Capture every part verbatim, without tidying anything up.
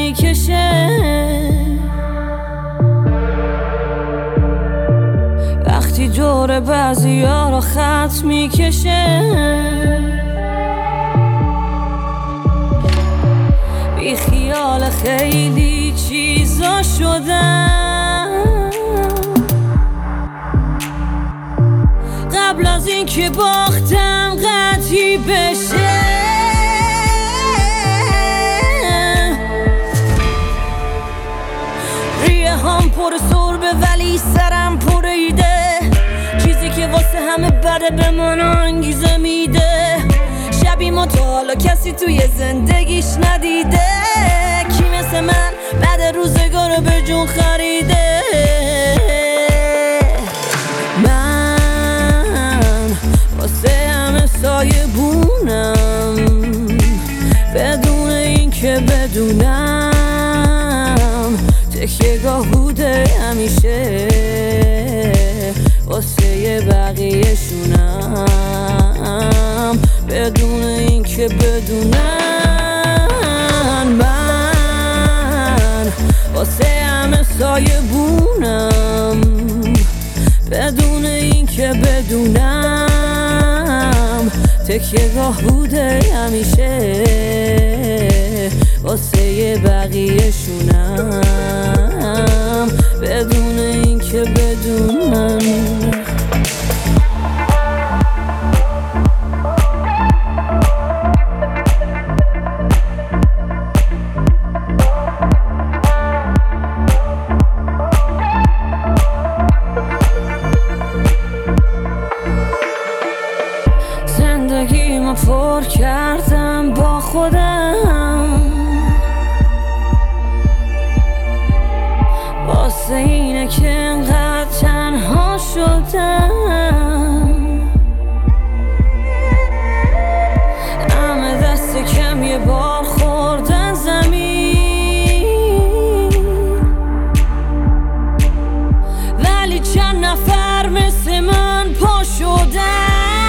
میکشه وقتی دور بعضیا رو خط میکشه بی خیال خیلی چیزا شدم قبل از این که باختم قطعی بشه ریه هم پر سربه ولی سرم پر ایده چیزی که واسه همه بده به من انگیزه میده شبی ما تا حالا کسی توی زندگیش ندیده کی مثل من بعد روزگار به جون خریده من واسه همه سایه بونم بدون این که بدونم تکیه گاه بوده همیشه واسه بقیه شونم بدون این که بدونم من واسه همه سایه بونم بدون این که بدونم تکیه گاه بوده همیشه واسه بقیه شونم بدون این که بدونم زندگیمو پر کردم با خودم واسه اینه که انقدر تنها شدم همه دست کم یه بار خوردن زمین ولی چند نفر مثل من پا شدن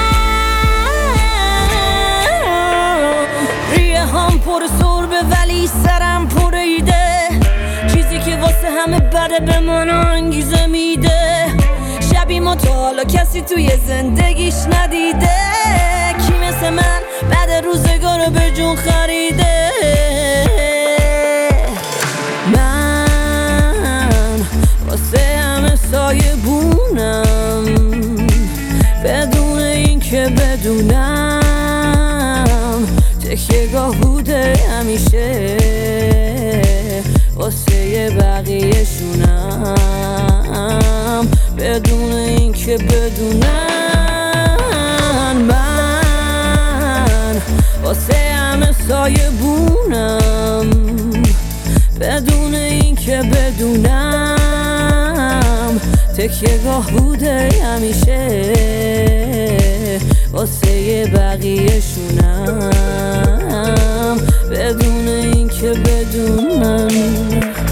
پر سربه ولی سرم پر ایده چیزی که واسه همه بده به من انگیزه میده شبی ما تا حالا کسی توی زندگیش ندیده کی مثل من بعد روزگار به جون خریده من واسه همه سایه بونم بدون این که بدونم تکیه گاه بوده همیشه واسه بقیه شونم بدون این که بدونم من واسه همه سایه بونم بدون این که بدونم تکیه گاه بوده همیشه واسه بقیه شونم بدون این که بدونم